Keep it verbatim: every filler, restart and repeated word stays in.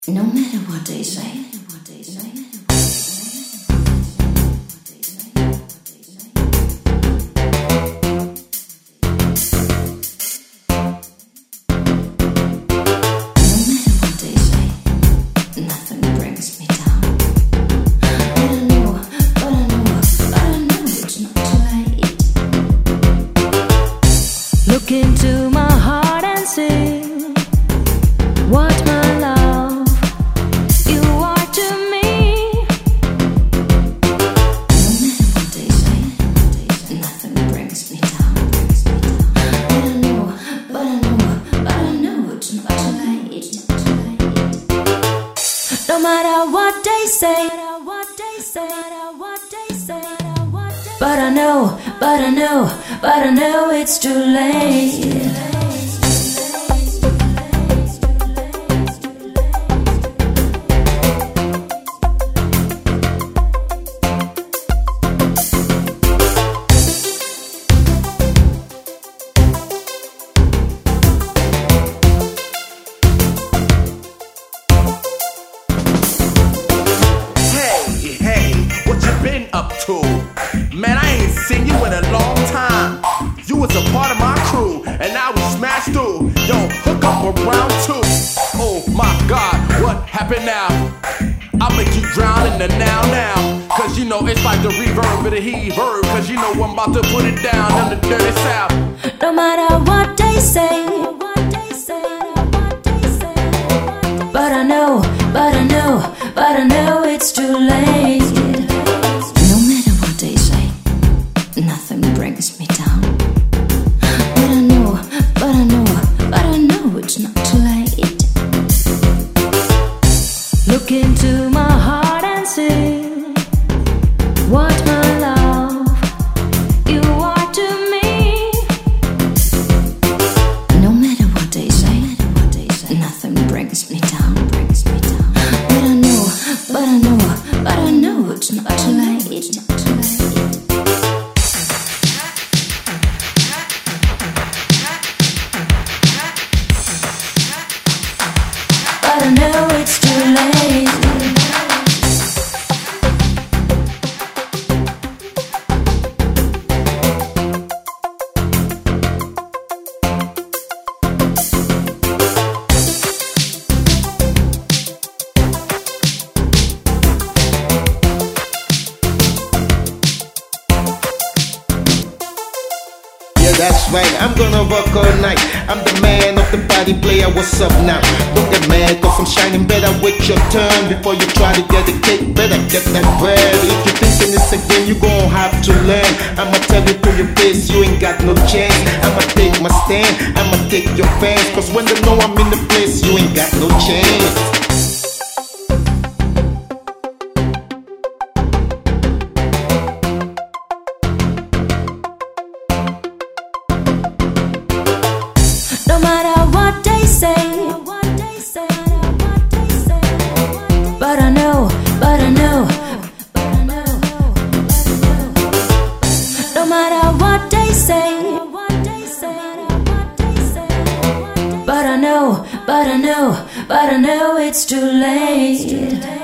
No matter what they say. Look into my heart and see what my love you are to me. No matter what they say, nothing brings me down. But I know, but I know, but I know it's not too late. No matter what they say, but I know, but I know, but I know it's too late. Hey, hey, what you been up to? Man, I ain't seen you in a long time. You was a part of my crew, and now we smashed through. Yo, hook up a round two. Oh my God, what happened now? I'll make you drown in the now now. Cause you know it's like the reverb of the he-verb. Cause you know I'm about to put it down in the dirty south. No matter what they say, but I know, but I know, but I know it's too late. No matter what they say, nothing brings me down. But I know, but I know, but I know it's not too late. Look into my heart and see what my love you are to me. No matter what they say, nothing brings me down. But I know, but I know, but I know it's not too late. It's not too late. But I know it's too late. Yeah, that's right, I'm gonna work all night. I'm the man of the party player, what's up now? Don't get mad, cause I'm shining better with your turn. Before you try to get the cake, better get that bread. If you're thinking this again, you gon' have to learn. I'ma tell you to your face, you ain't got no chance. I'ma take my stand, I'ma take your fans. Cause when they know I'm in the place, you ain't got no chance. No matter what they say, but I know, but I know, no matter what they say, but I know, but I know, but I know it's too late.